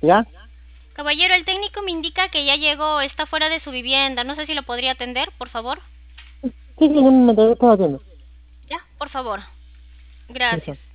¿Ya? Caballero, el técnico me indica que ya llegó, está fuera de su vivienda. No sé si lo podría atender, por favor. Sí, sí, en un momento, ¿qué estás haciendo? Ya, por favor. Listo. Gracias.